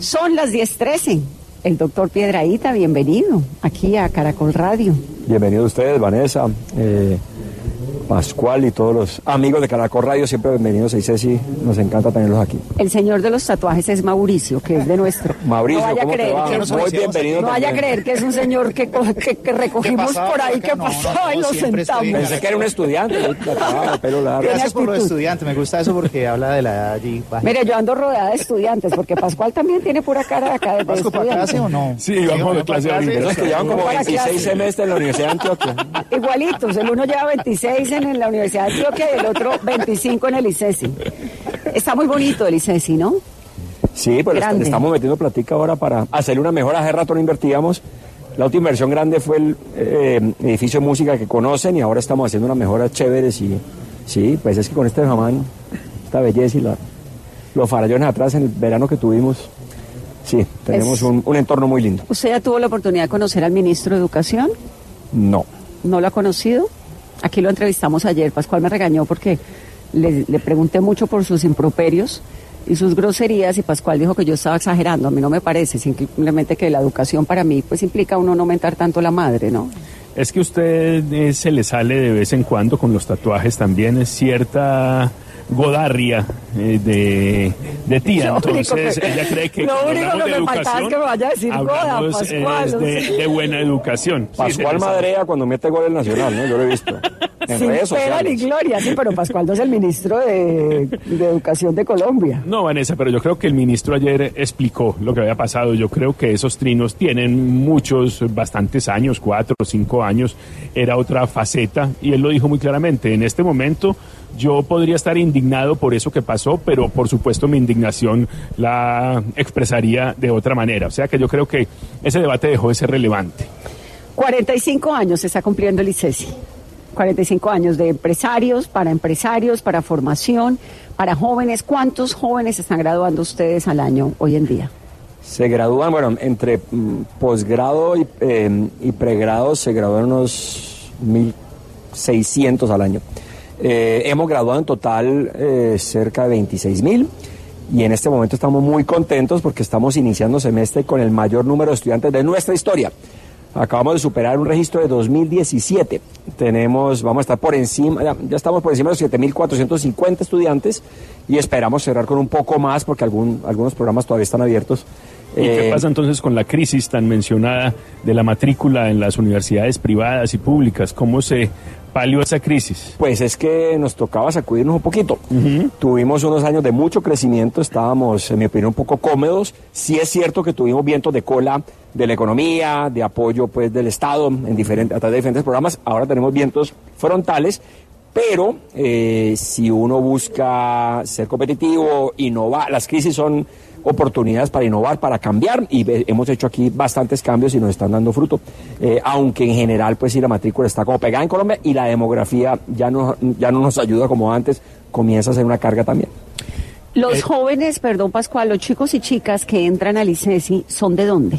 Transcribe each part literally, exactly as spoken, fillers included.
Son las diez trece. El doctor Piedrahita, bienvenido aquí a Caracol Radio. Bienvenido a ustedes, Vanessa, eh, Pascual y todos los amigos de Caracol Radio, siempre bienvenidos a I C E S I, nos encanta tenerlos aquí. El señor de los tatuajes es Mauricio, que es de nuestro. Mauricio, no vaya ¿cómo a creer te va? que Muy es, bienvenido no vaya a también. creer que es un señor que, que, que recogimos por ahí, que pasaba y lo sentamos. Pensé que era un estudiante, de pelo largo. Gracias por lo de estudiante, me gusta eso porque habla de la edad allí. Baja. Mire, yo ando rodeada de estudiantes, porque Pascual también tiene pura cara de acá de ¿Vas para clase o no? Sí, vamos a clase ahorita. Esos que llevan como Para veintiséis clase. semestres en la Universidad de Antioquia. Igualitos, el uno lleva veintiséis en la Universidad de Antioquia y el otro veinticinco en el I C E S I. Está muy bonito el I C E S I, ¿no? Sí, pero le estamos metiendo platica ahora para hacerle una mejora. Hace rato no invertíamos. La última inversión grande fue el eh, edificio de música que conocen y ahora estamos haciendo unas mejoras chéveres y sí, pues es que con este jamán, esta belleza y la, los farallones atrás en el verano que tuvimos, sí, tenemos Es... un, un entorno muy lindo. ¿Usted ya tuvo la oportunidad de conocer al ministro de Educación? No. ¿No lo ha conocido? Aquí lo entrevistamos ayer. Pascual me regañó porque le, le pregunté mucho por sus improperios y sus groserías y Pascual dijo que yo estaba exagerando. A mí no me parece, simplemente que la educación para mí pues implica uno no mentar tanto la madre, ¿no? Es que usted eh, se le sale de vez en cuando con los tatuajes también, es cierta godarria eh, de, de tía, Lo entonces que, ella cree que lo cuando único hablamos que de me faltaba es educación, que me vaya a decir goda, hablamos Pascual, es no de, sé. de buena educación. Pascual sí, madrea cuando mete gol el Nacional, ¿no? Yo lo he visto. En Sin redes pena sociales. ni gloria, sí, pero Pascual no es el ministro de, de Educación de Colombia. No, Vanessa, pero yo creo que el ministro ayer explicó lo que había pasado. Yo creo que esos trinos tienen muchos, bastantes años, cuatro o cinco años. Era otra faceta y él lo dijo muy claramente. En este momento yo podría estar indignado por eso que pasó, pero por supuesto mi indignación la expresaría de otra manera. O sea que yo creo que ese debate dejó de ser relevante. cuarenta y cinco años se está cumpliendo el I C E S I. cuarenta y cinco años de empresarios, para empresarios, para formación, para jóvenes. ¿Cuántos jóvenes están graduando ustedes al año hoy en día? Se gradúan, bueno, entre mm, posgrado y, eh, y pregrado se gradúan unos mil seiscientos al año. Eh, hemos graduado en total eh, cerca de veintiséis mil y en este momento estamos muy contentos porque estamos iniciando semestre con el mayor número de estudiantes de nuestra historia. Acabamos de superar un registro de dos mil diecisiete. Tenemos, vamos a estar por encima, ya, ya estamos por encima de los siete mil cuatrocientos cincuenta estudiantes y esperamos cerrar con un poco más porque algún, algunos programas todavía están abiertos. ¿Y eh, qué pasa entonces con la crisis tan mencionada de la matrícula en las universidades privadas y públicas? ¿Cómo se palió esa crisis? Pues es que nos tocaba sacudirnos un poquito. Uh-huh. Tuvimos unos años de mucho crecimiento, estábamos, en mi opinión, un poco cómodos. Sí es cierto que tuvimos vientos de cola de la economía, de apoyo pues del Estado en diferentes, a través de diferentes programas. Ahora tenemos vientos frontales, pero eh, si uno busca ser competitivo, innovar, las crisis son oportunidades para innovar, para cambiar, y ve, hemos hecho aquí bastantes cambios y nos están dando fruto, eh, aunque en general pues sí la matrícula está como pegada en Colombia y la demografía ya no, ya no nos ayuda como antes, comienza a ser una carga también. Los Eh, jóvenes, perdón Pascual, los chicos y chicas que entran al I C E S I, ¿son de dónde?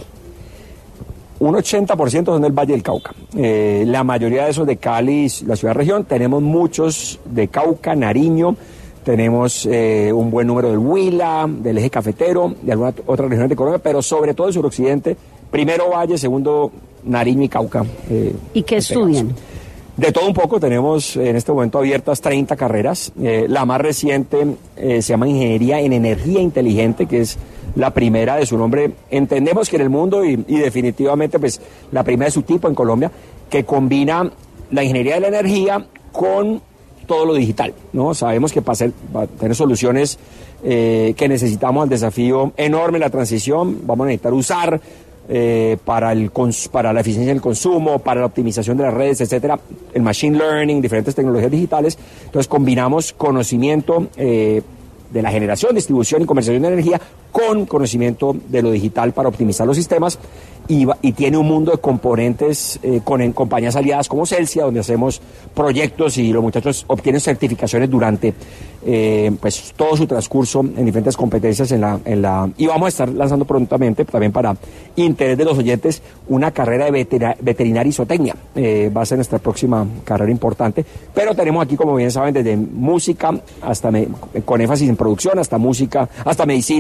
Un ochenta por ciento son del Valle del Cauca. Eh, la mayoría de esos de Cali, la ciudad región. Tenemos muchos de Cauca, Nariño. Tenemos eh, un buen número del Huila, del eje cafetero, de algunas otras regiones de Colombia, pero sobre todo el suroccidente. Primero Valle, segundo Nariño y Cauca. Eh, ¿Y qué estudian? De todo un poco, tenemos en este momento abiertas treinta carreras. Eh, la más reciente eh, se llama Ingeniería en Energía Inteligente, que es la primera de su nombre. Entendemos que en el mundo y, y definitivamente pues la primera de su tipo en Colombia, que combina la ingeniería de la energía con todo lo digital, ¿no? Sabemos que para, hacer, para tener soluciones eh, que necesitamos al desafío enorme, la transición, vamos a necesitar usar eh, para, el cons- para la eficiencia del consumo, para la optimización de las redes, etcétera, el machine learning, diferentes tecnologías digitales. Entonces combinamos conocimiento eh, de la generación, distribución y comercialización de energía con conocimiento de lo digital para optimizar los sistemas y, y tiene un mundo de componentes eh, con en compañías aliadas como Celsia, donde hacemos proyectos y los muchachos obtienen certificaciones durante eh, pues todo su transcurso en diferentes competencias en la, en la y vamos a estar lanzando prontamente también para interés de los oyentes una carrera de veterina, veterinaria y zootecnia. Eh, va a ser nuestra próxima carrera importante, pero tenemos aquí, como bien saben, desde música hasta me, con énfasis en producción, hasta música, hasta medicina con la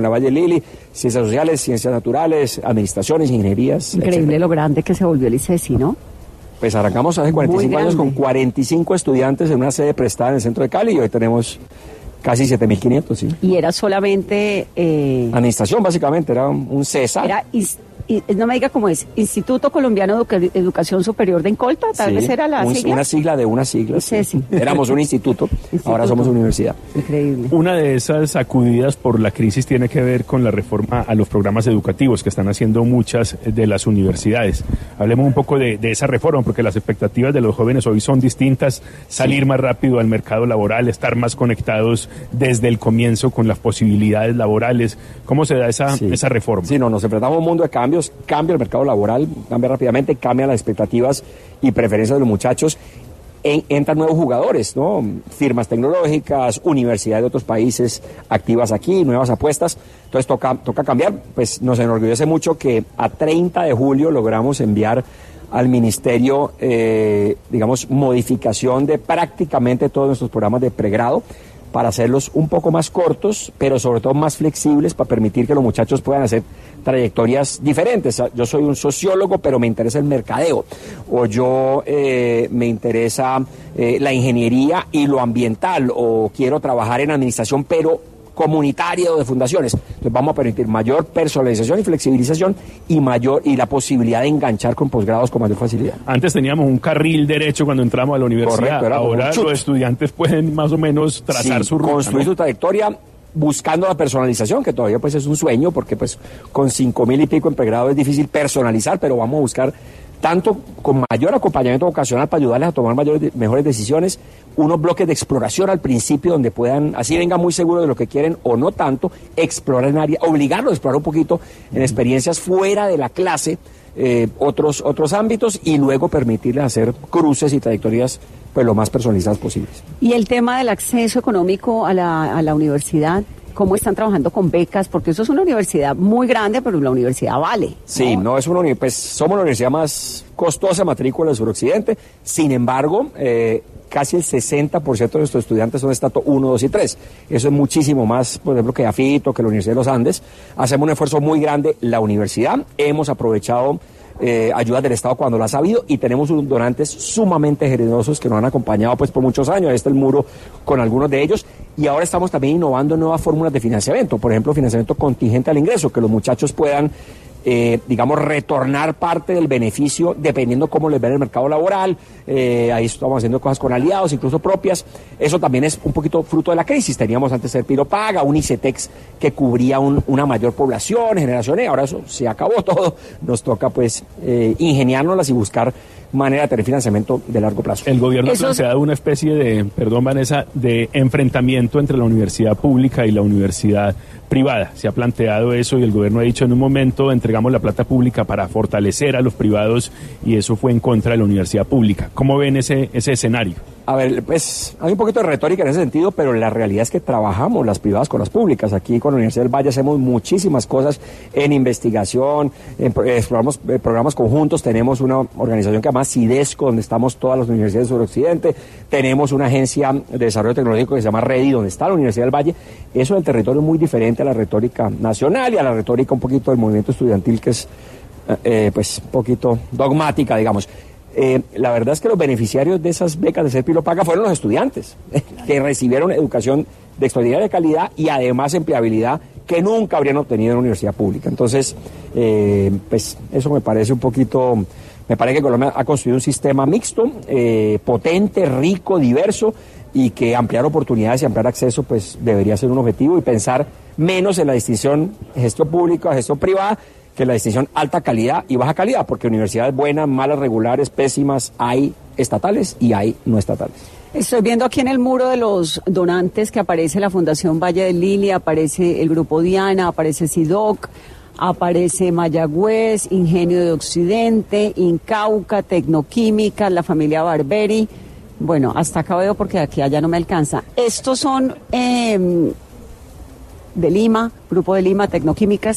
la Valle Lili, ciencias sociales, ciencias naturales, administraciones, ingenierías. Increíble etcétera. Lo grande que se volvió el ICESI, ¿no? Pues arrancamos hace cuarenta y cinco años con cuarenta y cinco estudiantes en una sede prestada en el centro de Cali y hoy tenemos casi siete mil quinientos, sí. Y era solamente... Eh... Administración, básicamente, era un CESA. Era... Y no me diga cómo es, Instituto Colombiano de Educa- Educación Superior de Incolta, tal sí, vez era la un, sigla. Una sigla de una sigla. Sí, sí. Éramos un instituto, instituto, ahora somos universidad. Increíble. Una de esas sacudidas por la crisis tiene que ver con la reforma a los programas educativos que están haciendo muchas de las universidades. Hablemos un poco de, de esa reforma, porque las expectativas de los jóvenes hoy son distintas, salir sí. más rápido al mercado laboral, estar más conectados desde el comienzo con las posibilidades laborales. ¿Cómo se da esa, sí. esa reforma? Sí, no, nos enfrentamos a un mundo de cambios. Cambia el mercado laboral, cambia rápidamente, cambian las expectativas y preferencias de los muchachos. En, entran nuevos jugadores, ¿no? Firmas tecnológicas, universidades de otros países activas aquí, nuevas apuestas. Entonces toca, toca cambiar. Pues nos enorgullece mucho que a treinta de julio logramos enviar al Ministerio, eh, digamos, modificación de prácticamente todos nuestros programas de pregrado, para hacerlos un poco más cortos, pero sobre todo más flexibles, para permitir que los muchachos puedan hacer trayectorias diferentes. Yo soy un sociólogo, pero me interesa el mercadeo, o yo eh, me interesa eh, la ingeniería y lo ambiental, o quiero trabajar en administración, pero comunitaria o de fundaciones. Entonces vamos a permitir mayor personalización y flexibilización y mayor y la posibilidad de enganchar con posgrados con mayor facilidad. Antes teníamos un carril derecho cuando entramos a la universidad. Correcto, ahora los estudiantes pueden más o menos trazar sí, su ruta, construir ¿no? su trayectoria buscando la personalización, que todavía pues es un sueño, porque pues con cinco mil y pico en pregrado es difícil personalizar, pero vamos a buscar tanto con mayor acompañamiento vocacional para ayudarles a tomar mayores, mejores decisiones, unos bloques de exploración al principio donde puedan, así vengan muy seguros de lo que quieren o no tanto, explorar en área, obligarlos a explorar un poquito en experiencias fuera de la clase, eh, otros, otros ámbitos y luego permitirles hacer cruces y trayectorias pues lo más personalizadas posibles. Y el tema del acceso económico a la, a la universidad, ¿cómo están trabajando con becas? Porque eso es una universidad muy grande, pero la universidad vale, ¿no? Sí, no es una pues somos la universidad más costosa matrícula del suroccidente. Sin embargo, eh, casi el sesenta por ciento de nuestros estudiantes son de estrato uno, dos y tres. Eso es muchísimo más, por ejemplo, que AFIT o que la Universidad de los Andes. Hacemos un esfuerzo muy grande. La universidad, hemos aprovechado Eh, ayudas del Estado cuando lo ha sabido y tenemos unos donantes sumamente generosos que nos han acompañado pues por muchos años. Ahí está el muro con algunos de ellos y ahora estamos también innovando en nuevas fórmulas de financiamiento, por ejemplo financiamiento contingente al ingreso, que los muchachos puedan eh, digamos retornar parte del beneficio dependiendo cómo les ve en el mercado laboral. Eh, ahí estamos haciendo cosas con aliados, incluso propias. Eso también es un poquito fruto de la crisis. Teníamos antes el Piropaga, un ICETEX que cubría un, una mayor población, generación E, ahora eso se acabó todo. Nos toca pues eh, ingeniárnoslas y buscar manera de tener financiamiento de largo plazo. El gobierno Eso ha planteado una especie de, perdón Vanessa, de enfrentamiento entre la universidad pública y la universidad privada. Se ha planteado eso y el gobierno ha dicho en un momento entregamos la plata pública para fortalecer a los privados y eso fue en contra de la universidad pública. ¿Cómo ven ese, ese escenario? A ver, pues hay un poquito de retórica en ese sentido, pero la realidad es que trabajamos las privadas con las públicas. Aquí con la Universidad del Valle hacemos muchísimas cosas en investigación, en exploramos eh, programas conjuntos. Tenemos una organización que se llama CIDESCO, donde estamos todas las universidades del suroccidente. Tenemos una agencia de desarrollo tecnológico que se llama REDI, donde está la Universidad del Valle. Eso en el territorio es muy diferente a la retórica nacional y a la retórica un poquito del movimiento estudiantil, que es eh, pues un poquito dogmática, digamos. Eh, la verdad es que los beneficiarios de esas becas de Ser Piropaga fueron los estudiantes, eh, que recibieron educación de extraordinaria calidad y además empleabilidad que nunca habrían obtenido en una universidad pública. Entonces, eh, pues eso me parece un poquito, me parece que Colombia ha construido un sistema mixto, eh, potente, rico, diverso, y que ampliar oportunidades y ampliar acceso pues debería ser un objetivo y pensar menos en la distinción gestión pública, gestión privada, que la distinción alta calidad y baja calidad, porque universidades buenas, malas, regulares, pésimas, hay estatales y hay no estatales. Estoy viendo aquí en el muro de los donantes que aparece la Fundación Valle del Lili, aparece el Grupo Diana, aparece SIDOC, aparece Mayagüez, Ingenio de Occidente, Incauca, Tecnoquímica, la familia Barberi. Bueno, hasta acá veo porque aquí allá no me alcanza. Estos son eh, de Lima, Grupo de Lima, Tecnoquímicas.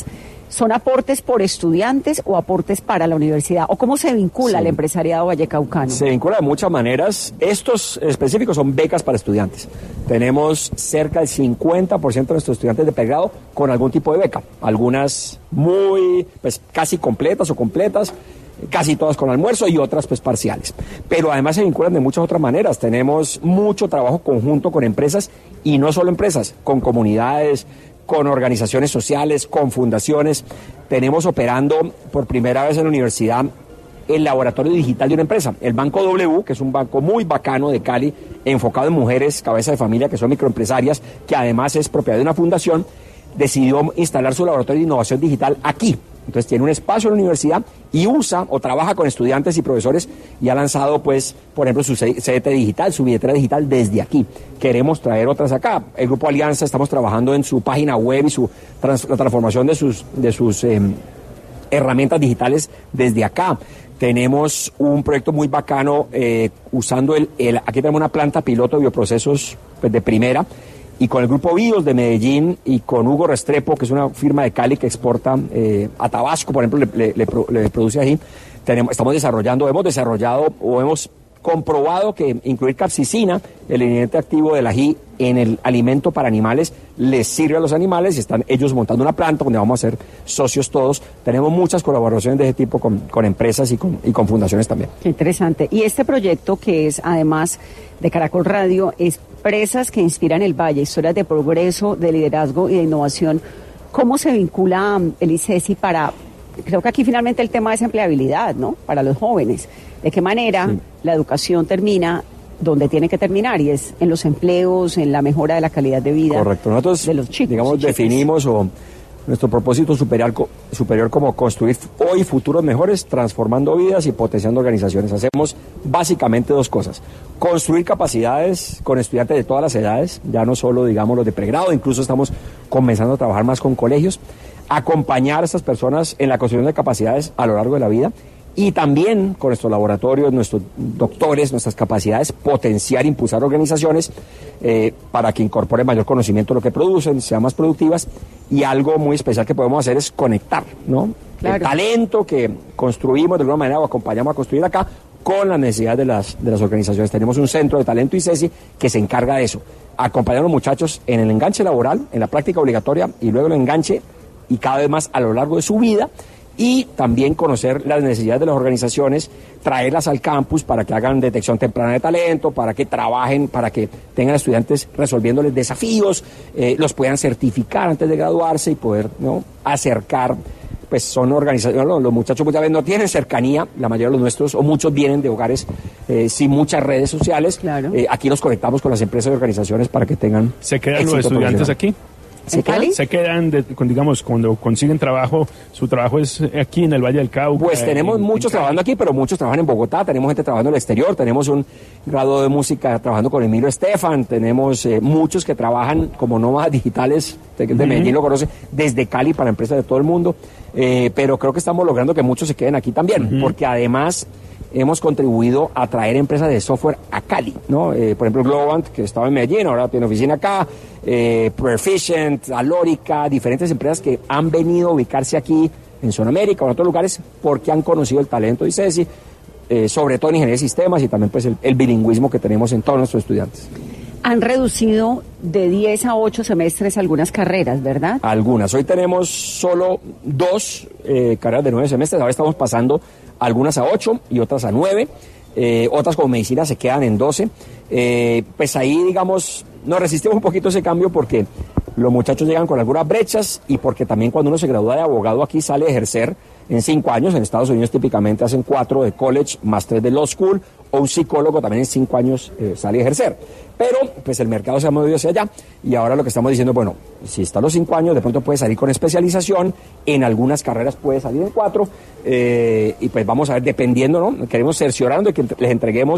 ¿Son aportes por estudiantes o aportes para la universidad? ¿O cómo se vincula Sí. el empresariado vallecaucano? Se vincula de muchas maneras. Estos específicos son becas para estudiantes. Tenemos cerca del cincuenta por ciento de nuestros estudiantes de pregrado con algún tipo de beca. Algunas muy, pues casi completas o completas, casi todas con almuerzo y otras pues parciales. Pero además se vinculan de muchas otras maneras. Tenemos mucho trabajo conjunto con empresas y no solo empresas, con comunidades, con organizaciones sociales, con fundaciones. Tenemos operando por primera vez en la universidad el laboratorio digital de una empresa, el Banco W, que es un banco muy bacano de Cali, enfocado en mujeres, cabeza de familia, que son microempresarias, que además es propiedad de una fundación, decidió instalar su laboratorio de innovación digital aquí. Entonces tiene un espacio en la universidad y usa o trabaja con estudiantes y profesores y ha lanzado, pues, por ejemplo, su C D T digital, su billetera digital desde aquí. Queremos traer otras acá. El Grupo Alianza estamos trabajando en su página web y su trans, la transformación de sus, de sus eh, herramientas digitales desde acá. Tenemos un proyecto muy bacano eh, usando el, el... Aquí tenemos una planta piloto de bioprocesos pues, de primera, y con el Grupo Bios de Medellín y con Hugo Restrepo, que es una firma de Cali que exporta eh, a Tabasco, por ejemplo, le, le, le, le produce allí. Tenemos, estamos desarrollando, hemos desarrollado o hemos comprobado que incluir capsicina, el ingrediente activo del ají, en el alimento para animales, les sirve a los animales y están ellos montando una planta donde vamos a ser socios todos. Tenemos muchas colaboraciones de ese tipo con, con empresas y con, y con fundaciones también. Qué interesante. Y este proyecto, que es además de Caracol Radio, Empresas que Inspiran el Valle, historias de progreso, de liderazgo y de innovación, ¿cómo se vincula el ICESI para, creo que aquí finalmente el tema es empleabilidad, ¿no?, para los jóvenes? ¿De qué manera sí. la educación termina donde tiene que terminar, y es en los empleos, en la mejora de la calidad de vida? Correcto. Nosotros, de los chicos, digamos, definimos o nuestro propósito superior, superior como construir hoy futuros mejores, transformando vidas y potenciando organizaciones. Hacemos básicamente dos cosas: construir capacidades con estudiantes de todas las edades, ya no solo, digamos, los de pregrado, incluso estamos comenzando a trabajar más con colegios, acompañar a estas personas en la construcción de capacidades a lo largo de la vida, y también con nuestros laboratorios, nuestros doctores, nuestras capacidades, potenciar, impulsar organizaciones eh, para que incorporen mayor conocimiento de lo que producen, sean más productivas. Y algo muy especial que podemos hacer es conectar, ¿no? Claro. El talento que construimos de alguna manera o acompañamos a construir acá con las necesidades de las, de las organizaciones. Tenemos un centro de talento ICESI que se encarga de eso, acompañar a los muchachos en el enganche laboral, en la práctica obligatoria y luego el enganche, y cada vez más a lo largo de su vida. Y también conocer las necesidades de las organizaciones, traerlas al campus para que hagan detección temprana de talento, para que trabajen, para que tengan estudiantes resolviéndoles desafíos, eh, los puedan certificar antes de graduarse y poder, ¿no?, acercar. Pues son organizaciones, los, los muchachos muchas veces no tienen cercanía, la mayoría de los nuestros, o muchos vienen de hogares eh, sin muchas redes sociales. Claro. Eh, aquí los conectamos con las empresas y organizaciones para que tengan. ¿Se quedan los estudiantes aquí? ¿Se quedan? Se quedan, de, digamos, cuando consiguen trabajo, su trabajo es aquí en el Valle del Cauca. Pues tenemos en, muchos en trabajando aquí, pero muchos trabajan en Bogotá, tenemos gente trabajando en el exterior, tenemos un grado de música trabajando con Emilio Estefan, tenemos eh, muchos que trabajan como nómadas digitales, de, de uh-huh. Medellín lo conoce, desde Cali para empresas de todo el mundo, eh, pero creo que estamos logrando que muchos se queden aquí también, uh-huh. porque además hemos contribuido a traer empresas de software a Cali, ¿no? Eh, por ejemplo, Globant, que estaba en Medellín, ahora tiene oficina acá, eh, Perficient, Alórica, diferentes empresas que han venido a ubicarse aquí en Sudamérica o en otros lugares porque han conocido el talento de ICESI, eh, sobre todo en ingeniería de sistemas y también pues el, el bilingüismo que tenemos en todos nuestros estudiantes. Han reducido de diez a ocho semestres algunas carreras, ¿verdad? Algunas. Hoy tenemos solo dos eh, carreras de nueve semestres. Ahora estamos pasando algunas a ocho y otras a nueve. Eh, otras como medicina se quedan en doce. Eh, pues ahí, digamos, nos resistimos un poquito a ese cambio porque los muchachos llegan con algunas brechas y porque también cuando uno se gradúa de abogado aquí sale a ejercer en cinco años. En Estados Unidos típicamente hacen cuatro de college más tres de law school, o un psicólogo también en cinco años eh, sale a ejercer. Pero pues el mercado se ha movido hacia allá y ahora lo que estamos diciendo, bueno, si está a los cinco años, de pronto puede salir con especialización, en algunas carreras puede salir en cuatro, eh, y pues vamos a ver, dependiendo, ¿no? Queremos cerciorarnos de que les entreguemos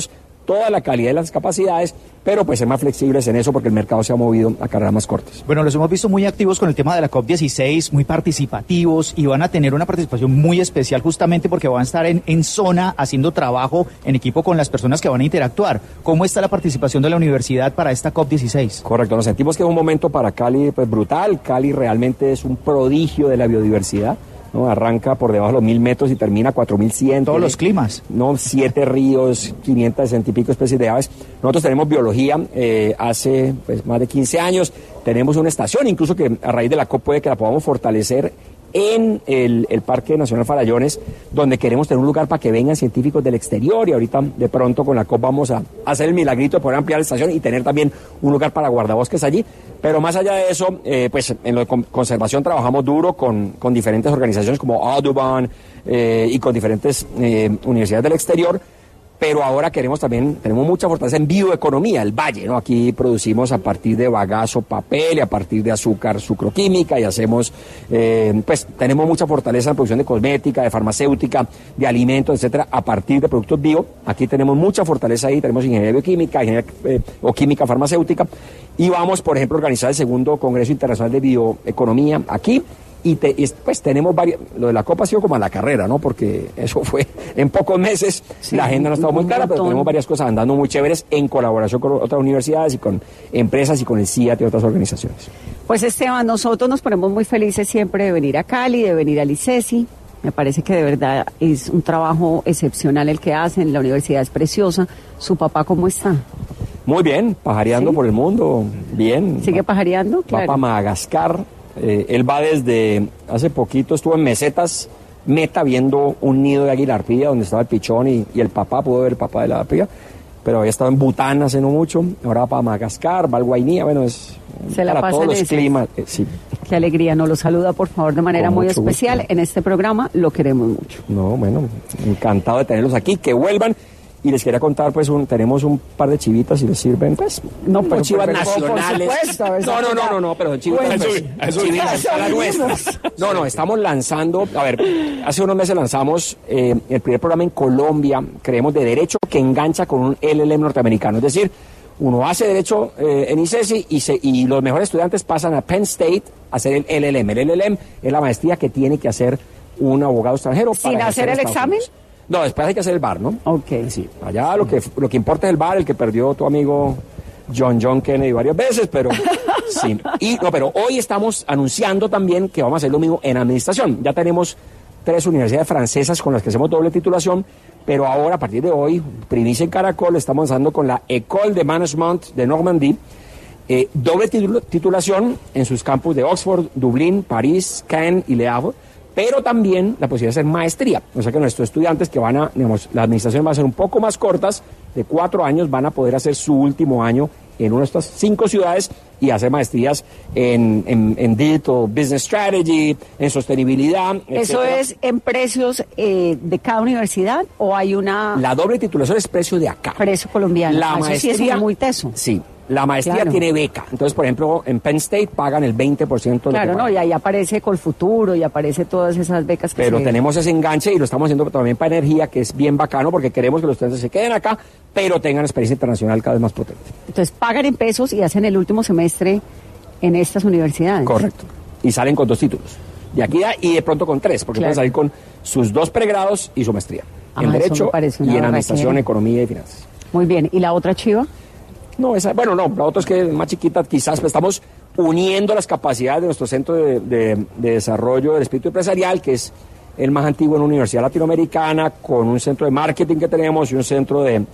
toda la calidad de las capacidades, pero pues ser más flexibles en eso porque el mercado se ha movido a carreras más cortas. Bueno, los hemos visto muy activos con el tema de la COP dieciséis, muy participativos, y van a tener una participación muy especial justamente porque van a estar en, en zona haciendo trabajo en equipo con las personas que van a interactuar. ¿Cómo está la participación de la universidad para esta COP dieciséis? Correcto, nos sentimos que es un momento para Cali pues brutal. Cali realmente es un prodigio de la biodiversidad, ¿no? Arranca por debajo de los mil metros y termina a cuatro mil cien. Todos los climas. No, siete ríos, quinientas sesenta y pico especies de aves. Nosotros tenemos biología eh, hace pues, más de quince años. Tenemos una estación, incluso que a raíz de la COP puede que la podamos fortalecer en el, el Parque Nacional Farallones, donde queremos tener un lugar para que vengan científicos del exterior, y ahorita de pronto con la COP vamos a hacer el milagrito de poder ampliar la estación y tener también un lugar para guardabosques allí. Pero más allá de eso, eh, pues en lo de conservación trabajamos duro con, con diferentes organizaciones como Audubon eh, y con diferentes eh, universidades del exterior. Pero ahora queremos también, tenemos mucha fortaleza en bioeconomía, el valle, ¿no? Aquí producimos a partir de bagazo papel y a partir de azúcar sucroquímica y hacemos, eh, pues tenemos mucha fortaleza en producción de cosmética, de farmacéutica, de alimentos, etcétera, a partir de productos bio. Aquí tenemos mucha fortaleza ahí, tenemos ingeniería bioquímica, ingeniería eh, o química farmacéutica, y vamos, por ejemplo, a organizar el segundo Congreso Internacional de Bioeconomía aquí. Y, te, y pues tenemos varias, lo de la Copa ha sido como a la carrera, ¿no? Porque eso fue en pocos meses, sí, la agenda no estaba muy clara, pero tenemos varias cosas andando muy chéveres en colaboración con otras universidades y con empresas y con el C I A T y otras organizaciones. Pues Esteban, nosotros nos ponemos muy felices siempre de venir a Cali, de venir al ICESI. Me parece que de verdad es un trabajo excepcional el que hacen, la universidad es preciosa. ¿Su papá cómo está? Muy bien, pajareando ¿Sí? por el mundo, bien. ¿Sigue pajareando? Va claro. para Madagascar. Eh, él va desde hace poquito, estuvo en Mesetas, Meta, viendo un nido de águila arpía donde estaba el pichón y, y el papá, pudo ver el papá de la arpía, pero había estado en Bután hace no mucho, ahora va para Madagascar, va al Guainía, bueno, es Se la para todos los ese. climas. Eh, sí. Qué alegría, nos lo saluda por favor de manera muy especial gusto. En este programa, lo queremos mucho. No, bueno, encantado de tenerlos aquí, que vuelvan. Y les quería contar, pues, un, tenemos un par de chivitas y les sirven, pues, no, pero chivas pero, nacionales. Supuesto, no, no, no, no, no, pero son chivitas, pues, pues, chivitas a las nuestras. No, no, estamos lanzando, a ver, hace unos meses lanzamos eh, el primer programa en Colombia, creemos, de derecho que engancha con un L L M norteamericano. Es decir, uno hace derecho eh, en ICESI y, se, y los mejores estudiantes pasan a Penn State a hacer el L L M. El L L M es la maestría que tiene que hacer un abogado extranjero. ¿Sin para hacer el examen? Unidos. No, después hay que hacer el V A R, ¿no? Ok. Sí, allá lo que, lo que importa es el V A R, el que perdió tu amigo John John Kennedy varias veces, pero sí. Y, no, pero hoy estamos anunciando también que vamos a hacer lo mismo en administración. Ya tenemos tres universidades francesas con las que hacemos doble titulación, pero ahora, a partir de hoy, primicia en Caracol, estamos avanzando con la École de Management de Normandie, eh, doble titulación en sus campus de Oxford, Dublín, París, Caen y Le Havre, pero también la posibilidad de hacer maestría. O sea que nuestros estudiantes que van a, digamos, la administración va a ser un poco más cortas, de cuatro años, van a poder hacer su último año en una de estas cinco ciudades y hacer maestrías en, en, en Digital Business Strategy, en sostenibilidad, ¿Eso etcétera. Es en precios eh, de cada universidad o hay una...? La doble titulación es precio de acá. Precio colombiano. La ah, maestría, sí es muy teso. Sí. La maestría claro. tiene beca. Entonces, por ejemplo, en Penn State pagan el veinte por ciento de lo Claro, que no, pagan. y ahí aparece Colfuturo y aparece todas esas becas que Pero se... tenemos ese enganche y lo estamos haciendo también para energía, que es bien bacano porque queremos que los estudiantes se queden acá, pero tengan experiencia internacional cada vez más potente. Entonces, pagan en pesos y hacen el último semestre en estas universidades. Correcto. Y salen con dos títulos. De aquí a, y de pronto con tres, porque claro. pueden salir con sus dos pregrados y su maestría. Ah, en Derecho y en Administración, que... Economía y Finanzas. Muy bien. ¿Y la otra chiva? No, esa, bueno, no, la otra es que es más chiquita, quizás pues, estamos uniendo las capacidades de nuestro Centro de, de, de Desarrollo del Espíritu Empresarial, que es el más antiguo en una universidad latinoamericana, con un centro de marketing que tenemos y un centro de,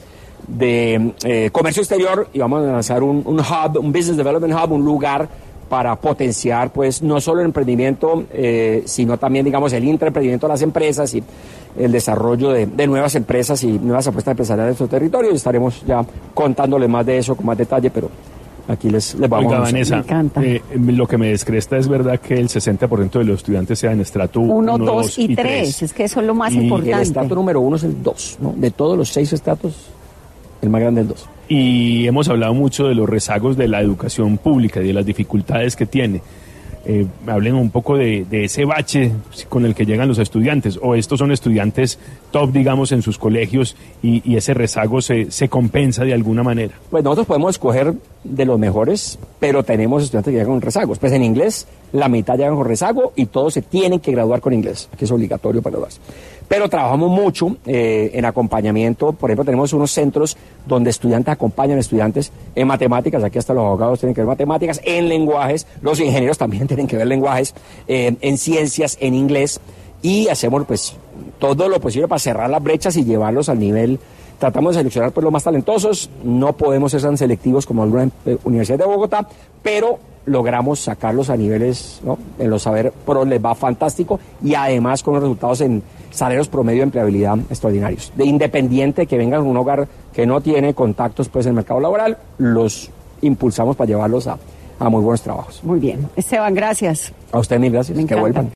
de eh, comercio exterior, y vamos a lanzar un, un hub, un Business Development Hub, un lugar para potenciar, pues, no solo el emprendimiento, eh, sino también, digamos, el intraemprendimiento de las empresas y el desarrollo de, de nuevas empresas y nuevas apuestas empresariales en nuestro territorio. Y estaremos ya contándoles más de eso con más detalle, pero aquí les, les vamos Oiga, a Vanessa, me encanta. Eh, lo que me descresta es verdad que el sesenta por ciento de los estudiantes sean estrato uno, dos y tres. Es que eso es lo más y importante. El estrato número uno es el dos, ¿no? De todos los seis estratos, el más grande es el dos. Y hemos hablado mucho de los rezagos de la educación pública y de las dificultades que tiene. Eh, hablen un poco de, de ese bache con el que llegan los estudiantes, o estos son estudiantes top, digamos, en sus colegios y, y ese rezago se, se compensa de alguna manera. Pues nosotros podemos escoger de los mejores, pero tenemos estudiantes que llegan con rezagos. Pues en inglés la mitad llegan con rezago y todos se tienen que graduar con inglés, que es obligatorio para graduarse. Pero trabajamos mucho eh, en acompañamiento. Por ejemplo, tenemos unos centros donde estudiantes acompañan a estudiantes en matemáticas. Aquí hasta los abogados tienen que ver matemáticas, en lenguajes, los ingenieros también tienen que ver lenguajes, eh, en ciencias, en inglés, y hacemos pues todo lo posible para cerrar las brechas y llevarlos al nivel. Tratamos de seleccionar pues los más talentosos. No podemos ser tan selectivos como algunas eh, universidades de Bogotá, pero logramos sacarlos a niveles, ¿no? En los saber pro les va fantástico, y además con los resultados en salarios promedio de empleabilidad extraordinarios. De independiente que vengan de un hogar que no tiene contactos pues en el mercado laboral, los impulsamos para llevarlos a, a muy buenos trabajos. Muy bien. Esteban, gracias. A usted mil gracias. Me que encanta. vuelvan.